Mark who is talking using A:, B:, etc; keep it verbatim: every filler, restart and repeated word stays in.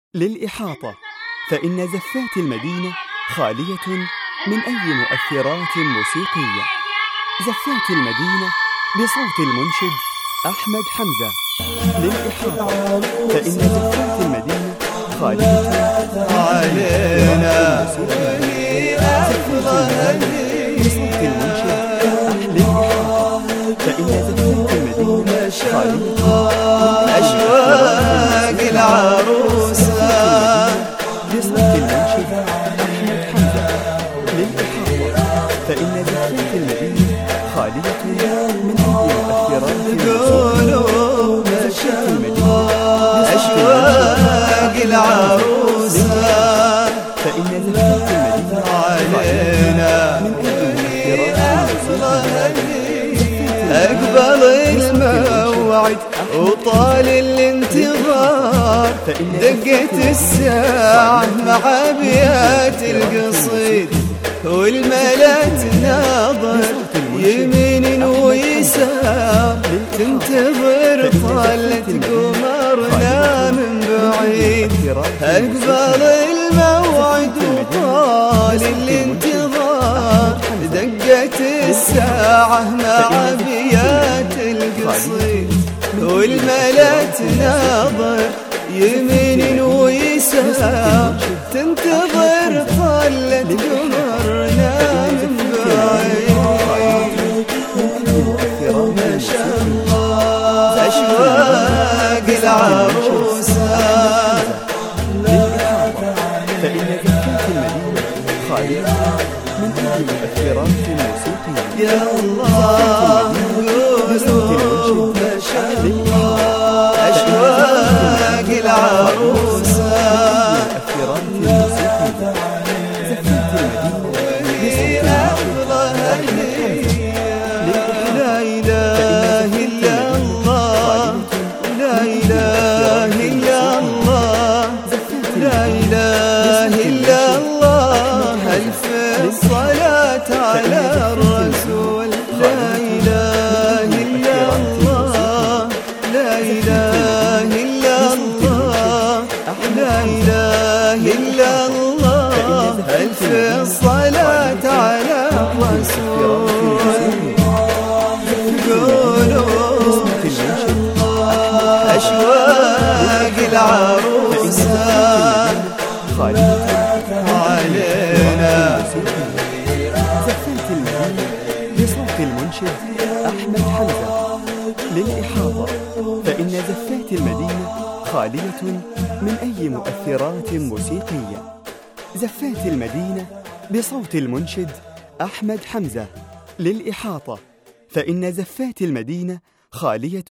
A: للإحاطة، فإن زفات المدينة خالية من أي مؤثرات موسيقية. زفات المدينة بصوت المنشد أحمد حمزة. للإحاطة، فإن زفات المدينة خالية علينا بصوت المنشد للإحاطة، فإن زفات المدينة خالية
B: أشواق العروسة
A: بصوت المنشد أحمد حمزة. للإحاطة، فإن زفات المدينة خالية من أي مؤثرات
B: قولوا ما شاء الله. أشواق العروسة
A: فإن زفات المدينة
B: علينا
A: من أي مؤثرات.
B: أقبل الموعد وطال الانتظار، دقت الساعة مع أبيات القصيد، والملا تناظر يمين ويسار، تنتظر طالة قمرنا من بعيد. أقبل الموعد وطال الانتظار، دقت الساعة مع أبيات القصيد، والملا تناظر يمين ويسار، تنتظر طلة قمرنا من بعيد. ما شاء الله. أشواق العروسة
A: فإن زفات المدينة خالية من أي مؤثرات موسيقية.
B: يا الله قولوا ما شاء الله. أشواق العروسة
A: مؤثرات موسيقية. زفات المدينة
B: لا إله إلا الله، لا إله إلا الله، لا إله إلا الله. ألف الصلاة على الرسول. لا إله إلا الله، لا إله إلا الله، لا إله إلا الله. ألف الصلاة على الرسول. قولوا أشواق العروسة علينا.
A: زفات المدينة بصوت المنشد أحمد حمزة. للإحاطة، فإن زفات المدينة خالية من أي مؤثرات موسيقية. زفات المدينة بصوت المنشد أحمد حمزة. للإحاطة، فإن زفات المدينة خالية